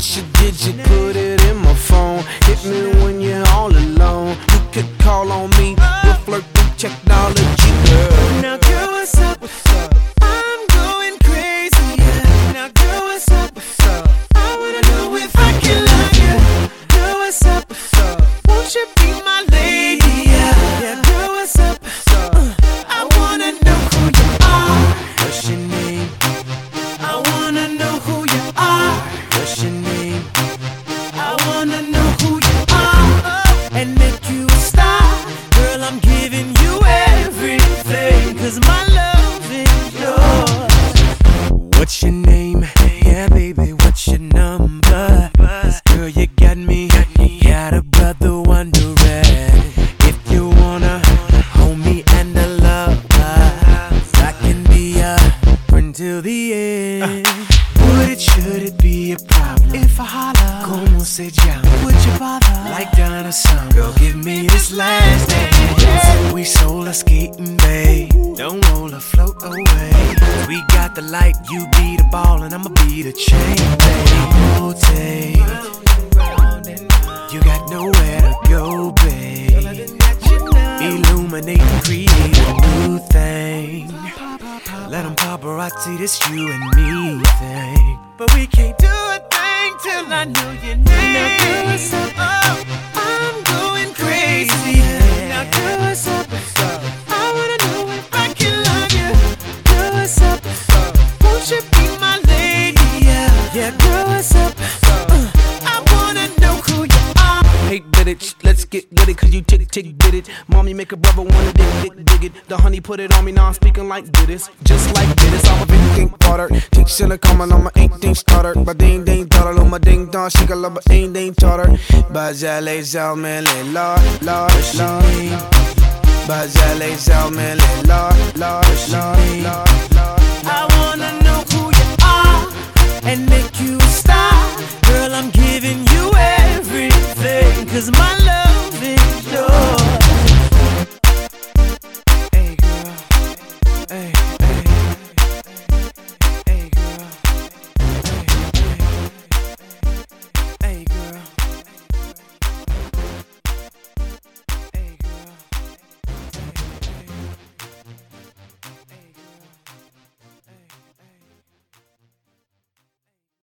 you? Did you put it in my phone? Hit me when you're all alone. You could call on me. We'll flirt through technology, girl. Now girl, what's up? I'm going crazy. Now girl, what's up? I wanna know if I can love you. Girl, what's up? Won't you be my lady? Yeah, girl, what's up? I wanna know who you are. What's your name? I wanna know who you are. What's your name? I wanna know who you are. And make you a star. Girl, I'm giving you everything, 'cause my love is yours. What's your name? Yeah, baby, what's your number? 'Cause girl, you got me. Got a brother wondering if you wanna hold me and a lover. I can be a friend till the end. Would it, should it be a problem if I holler? Como se llama? Would you bother? Like Donna Summer. Girl, give me this last dance. We soul a skating, babe. Don't roll or float away. We got the light, you be the ball, and I'ma be the chain, babe. Rotate. You got nowhere to go, babe. Illuminate and create a new thing. Let them paparazzi this you and me thing. But we can't do a thing till I know your name. Now girl, what's up? Oh, I'm going crazy. Now girl, what's up? I wanna know if I can love you. Girl, what's up? Won't you be my lady? Yeah, girl, what's up? I wanna know who you are. Hey, did it, let's get lit it, 'cause you tick, did it. Mommy make a brother wanna dig it. The honey put it on me, now I'm speaking like this. Just like this, I'm a big think water. Tick shilla coming on my ain't thing starter. But ding ding daughter, on my ding dong, she can love a ain't ding charter. Bajale Zalmele, la, la, la. Bajale Zalmele, la, la, la, la. I wanna know who you are and make you a star. Girl, I'm giving you everything, 'cause my love